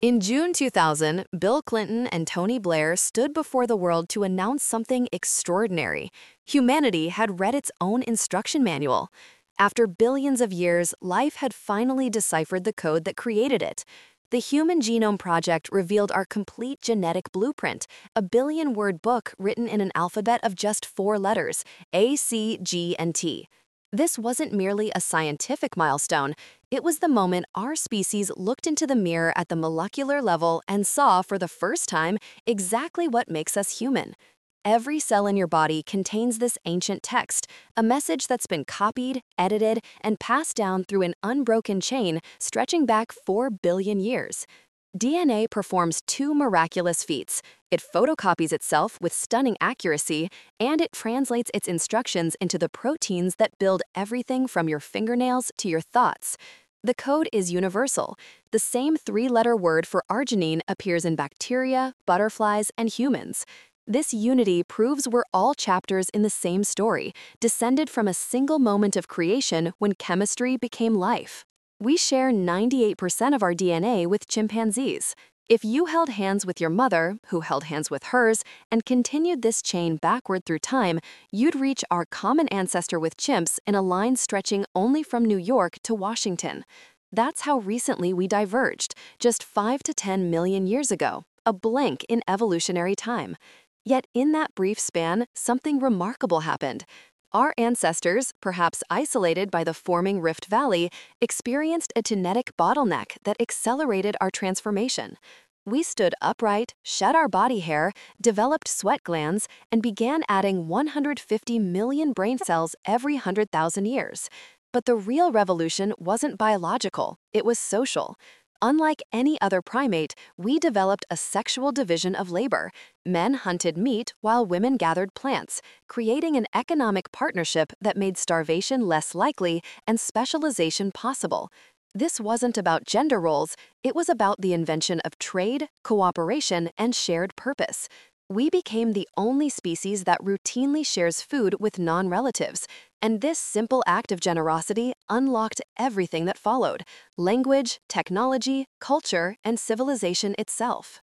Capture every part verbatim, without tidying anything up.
In June two thousand, Bill Clinton and Tony Blair stood before the world to announce something extraordinary. Humanity had read its own instruction manual. After billions of years, life had finally deciphered the code that created it. The Human Genome Project revealed our complete genetic blueprint, a billion-word book written in an alphabet of just four letters, A, C, G, and T. This wasn't merely a scientific milestone, it was the moment our species looked into the mirror at the molecular level and saw for the first time exactly what makes us human. Every cell in your body contains this ancient text, a message that's been copied, edited, and passed down through an unbroken chain stretching back four billion years. D N A performs two miraculous feats. It photocopies itself with stunning accuracy, and it translates its instructions into the proteins that build everything from your fingernails to your thoughts. The code is universal. The same three-letter word for arginine appears in bacteria, butterflies, and humans. This unity proves we're all chapters in the same story, descended from a single moment of creation when chemistry became life. We share ninety-eight percent of our D N A with chimpanzees. If you held hands with your mother, who held hands with hers, and continued this chain backward through time, you'd reach our common ancestor with chimps in a line stretching only from New York to Washington. That's how recently we diverged, just five to ten million years ago, a blink in evolutionary time. Yet in that brief span, something remarkable happened. Our ancestors, perhaps isolated by the forming Rift Valley, experienced a genetic bottleneck that accelerated our transformation. We stood upright, shed our body hair, developed sweat glands, and began adding one hundred fifty million brain cells every one hundred thousand years. But the real revolution wasn't biological, it was social. Unlike any other primate, we developed a sexual division of labor. Men hunted meat while women gathered plants, creating an economic partnership that made starvation less likely and specialization possible. This wasn't about gender roles, it was about the invention of trade, cooperation, and shared purpose. We became the only species that routinely shares food with non-relatives, and this simple act of generosity unlocked everything that followed: language, technology, culture, and civilization itself.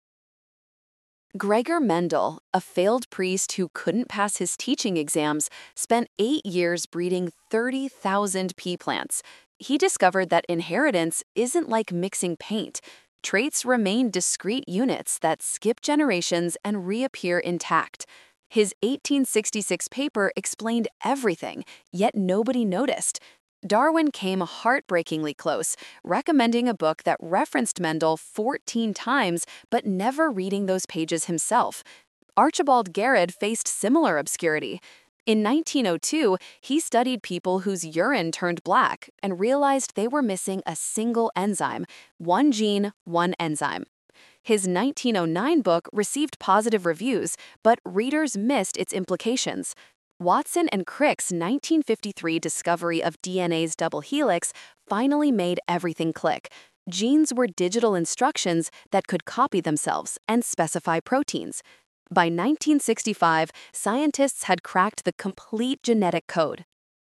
Gregor Mendel, a failed priest who couldn't pass his teaching exams, spent eight years breeding thirty thousand pea plants. He discovered that inheritance isn't like mixing paint. Traits remain discrete units that skip generations and reappear intact. His eighteen sixty-six paper explained everything, yet nobody noticed. Darwin came heartbreakingly close, recommending a book that referenced Mendel fourteen times, but never reading those pages himself. Archibald Garrod faced similar obscurity. In nineteen oh two, he studied people whose urine turned black and realized they were missing a single enzyme, one gene, one enzyme. His nineteen oh nine book received positive reviews, but readers missed its implications. Watson and Crick's nineteen fifty-three discovery of D N A's double helix finally made everything click. Genes were digital instructions that could copy themselves and specify proteins. By nineteen sixty-five, scientists had cracked the complete genetic code.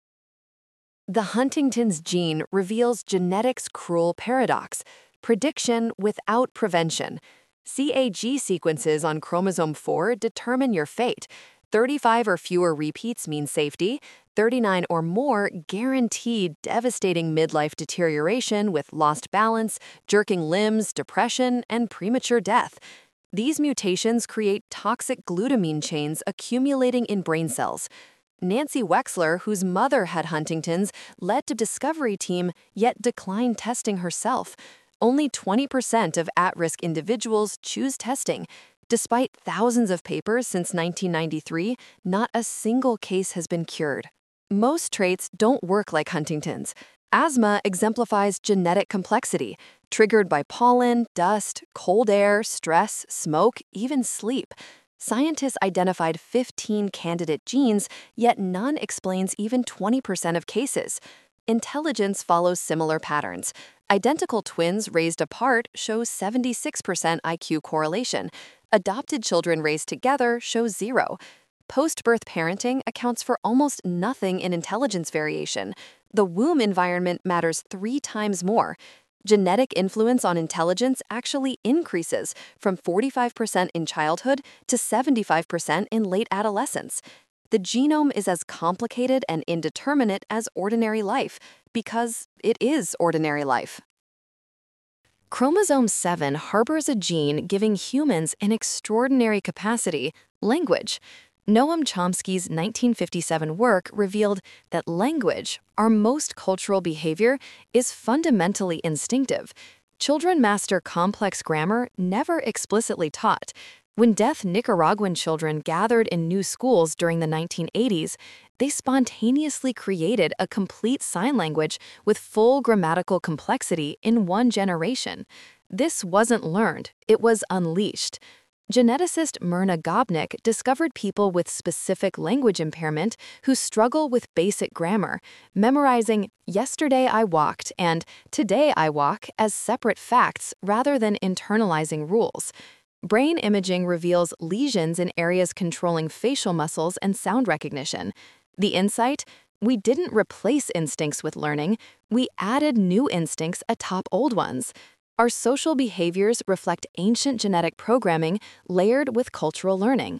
The Huntington's gene reveals genetics' cruel paradox: prediction without prevention. C A G sequences on chromosome four determine your fate. thirty-five or fewer repeats mean safety. thirty-nine or more guarantee devastating midlife deterioration with lost balance, jerking limbs, depression, and premature death. These mutations create toxic glutamine chains accumulating in brain cells. Nancy Wexler, whose mother had Huntington's, led the discovery team, yet declined testing herself. Only twenty percent of at-risk individuals choose testing. Despite thousands of papers since nineteen ninety-three, not a single case has been cured. Most traits don't work like Huntington's. Asthma exemplifies genetic complexity, triggered by pollen, dust, cold air, stress, smoke, even sleep. Scientists identified fifteen candidate genes, yet none explains even twenty percent of cases. Intelligence follows similar patterns. Identical twins raised apart show seventy-six percent I Q correlation. Adopted children raised together show zero. Post-birth parenting accounts for almost nothing in intelligence variation. The womb environment matters three times more. genetic influence on intelligence actually increases from forty-five percent in childhood to seventy-five percent in late adolescence. The genome is as complicated and indeterminate as ordinary life because it is ordinary life. Chromosome seven harbors a gene giving humans an extraordinary capacity, language. Noam Chomsky's nineteen fifty-seven work revealed that language, our most cultural behavior, is fundamentally instinctive. Children master complex grammar never explicitly taught. When deaf Nicaraguan children gathered in new schools during the nineteen eighties, they spontaneously created a complete sign language with full grammatical complexity in one generation. This wasn't learned, it was unleashed. Geneticist Myrna Gobnick discovered people with specific language impairment who struggle with basic grammar, memorizing "yesterday I walked" and "today I walk" as separate facts rather than internalizing rules. Brain imaging reveals lesions in areas controlling facial muscles and sound recognition. The insight? We didn't replace instincts with learning, we added new instincts atop old ones. Our social behaviors reflect ancient genetic programming layered with cultural learning.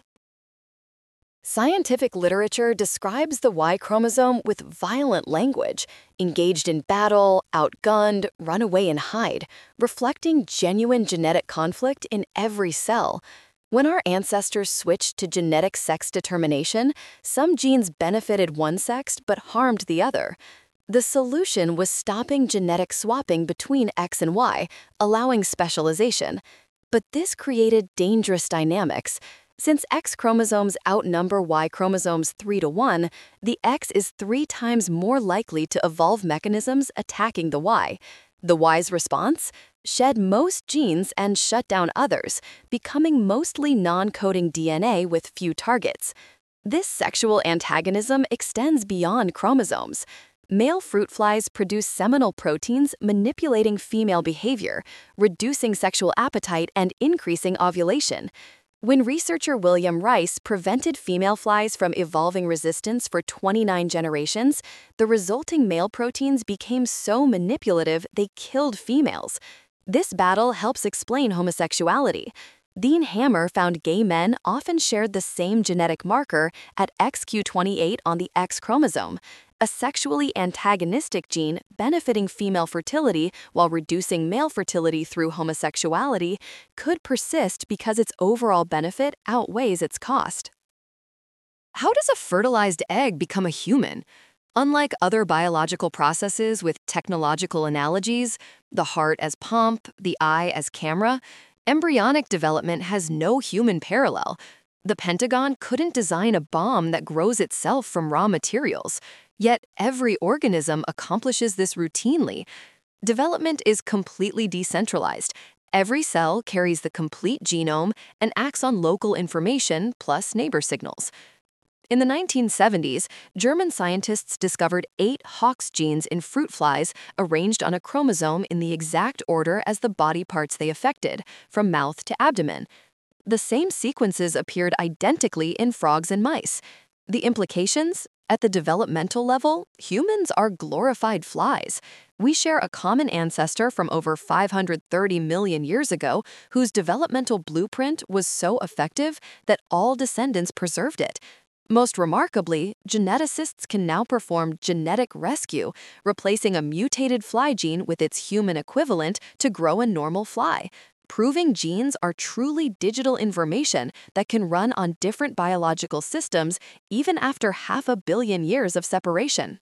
Scientific literature describes the Y chromosome with violent language, engaged in battle, outgunned, run away and hide, reflecting genuine genetic conflict in every cell. When our ancestors switched to genetic sex determination, some genes benefited one sex but harmed the other. The solution was stopping genetic swapping between X and Y, allowing specialization. But this created dangerous dynamics. Since X chromosomes outnumber Y chromosomes three to one, the X is three times more likely to evolve mechanisms attacking the Y. The Y's response? Shed most genes and shut down others, becoming mostly non-coding D N A with few targets. This sexual antagonism extends beyond chromosomes. Male fruit flies produce seminal proteins manipulating female behavior, reducing sexual appetite and increasing ovulation. When researcher William Rice prevented female flies from evolving resistance for twenty-nine generations, the resulting male proteins became so manipulative they killed females. This battle helps explain homosexuality. Dean Hammer found gay men often shared the same genetic marker at X Q twenty-eight on the X chromosome, a sexually antagonistic gene benefiting female fertility while reducing male fertility through homosexuality could persist because its overall benefit outweighs its cost. How does a fertilized egg become a human? Unlike other biological processes with technological analogies, the heart as pump, the eye as camera, embryonic development has no human parallel. The Pentagon couldn't design a bomb that grows itself from raw materials. Yet every organism accomplishes this routinely. Development is completely decentralized. Every cell carries the complete genome and acts on local information plus neighbor signals. In the nineteen seventies, German scientists discovered eight Hox genes in fruit flies arranged on a chromosome in the exact order as the body parts they affected, from mouth to abdomen. The same sequences appeared identically in frogs and mice. The implications? At the developmental level, humans are glorified flies. We share a common ancestor from over five hundred thirty million years ago whose developmental blueprint was so effective that all descendants preserved it. Most remarkably, geneticists can now perform genetic rescue, replacing a mutated fly gene with its human equivalent to grow a normal fly, proving genes are truly digital information that can run on different biological systems even after half a billion years of separation.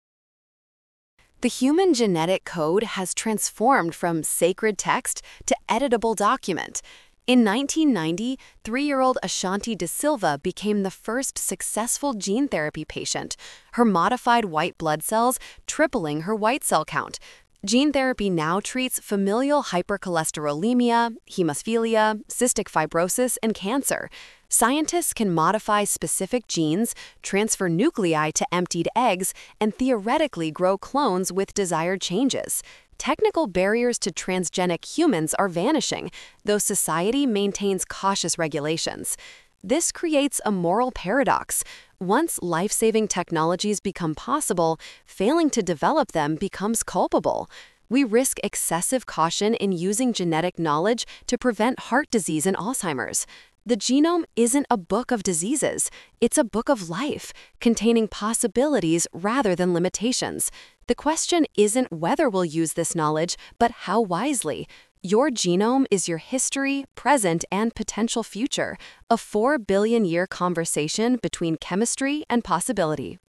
The human genetic code has transformed from sacred text to editable document. In nineteen ninety, three-year-old Ashanti De Silva became the first successful gene therapy patient, her modified white blood cells tripling her white cell count. Gene therapy now treats familial hypercholesterolemia, hemophilia, cystic fibrosis, and cancer. Scientists can modify specific genes, transfer nuclei to emptied eggs, and theoretically grow clones with desired changes. Technical barriers to transgenic humans are vanishing, though society maintains cautious regulations. This creates a moral paradox. Once life-saving technologies become possible, failing to develop them becomes culpable. We risk excessive caution in using genetic knowledge to prevent heart disease and Alzheimer's. The genome isn't a book of diseases, it's a book of life, containing possibilities rather than limitations. The question isn't whether we'll use this knowledge, but how wisely. Your genome is your history, present, and potential future, a four billion year conversation between chemistry and possibility.